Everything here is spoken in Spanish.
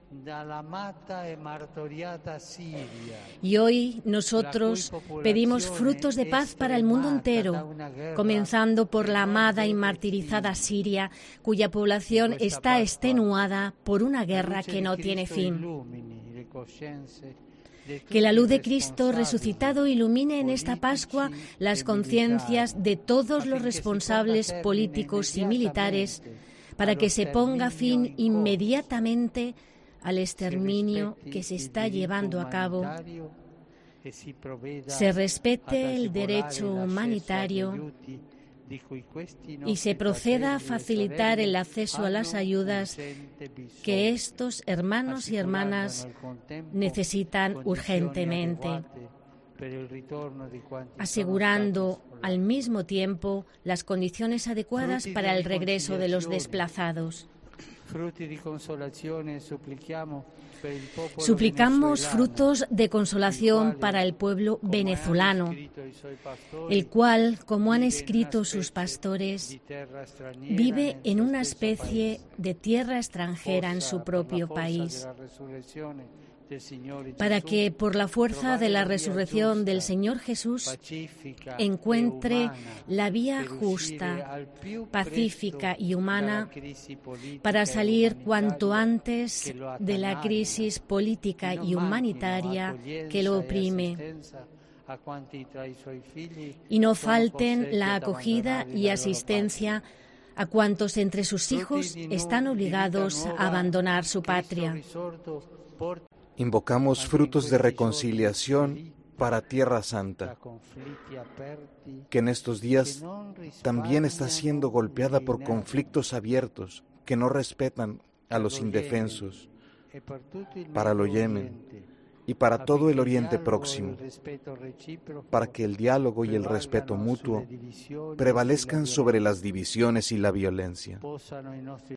Y hoy nosotros pedimos frutos de paz para el mundo entero, comenzando por la amada y martirizada Siria, cuya población está extenuada por una guerra que no tiene fin. Que la luz de Cristo resucitado ilumine en esta Pascua las conciencias de todos los responsables políticos y militares, para que se ponga fin inmediatamente al exterminio que se está llevando a cabo, se respete el derecho humanitario y se proceda a facilitar el acceso a las ayudas que estos hermanos y hermanas necesitan urgentemente, asegurando al mismo tiempo las condiciones adecuadas para el regreso de los desplazados. Suplicamos frutos de consolación para el pueblo venezolano, el cual, como han escrito sus pastores, vive en una especie de tierra extranjera en su propio país, para que, por la fuerza de la resurrección del Señor Jesús, encuentre la vía justa, pacífica y humana para salir cuanto antes de la crisis política y humanitaria que lo oprime, y no falten la acogida y asistencia a cuantos entre sus hijos están obligados a abandonar su patria. Invocamos frutos de reconciliación para Tierra Santa, que en estos días también está siendo golpeada por conflictos abiertos que no respetan a los indefensos, para lo Yemen y para todo el Oriente Próximo, para que el diálogo y el respeto mutuo prevalezcan sobre las divisiones y la violencia.